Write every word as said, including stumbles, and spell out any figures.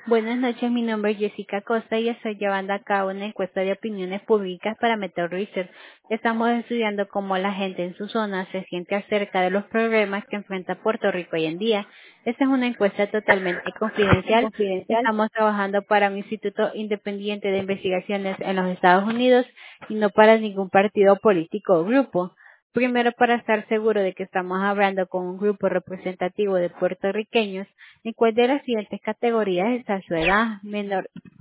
Buenas noches, mi nombre es Jessica Costa y estoy llevando a cabo una encuesta de opiniones públicas para Meteor Research. Estamos estudiando cómo la gente en su zona se siente acerca de los problemas que enfrenta Puerto Rico hoy en día. Esta es una encuesta totalmente confidencial. Confidencial. Estamos trabajando para un instituto independiente de investigaciones en los Estados Unidos y no para ningún partido político o grupo. Primero, para estar seguro de que estamos hablando con un grupo representativo de puertorriqueños, ¿en cuál de las siguientes categorías está su edad? Menor,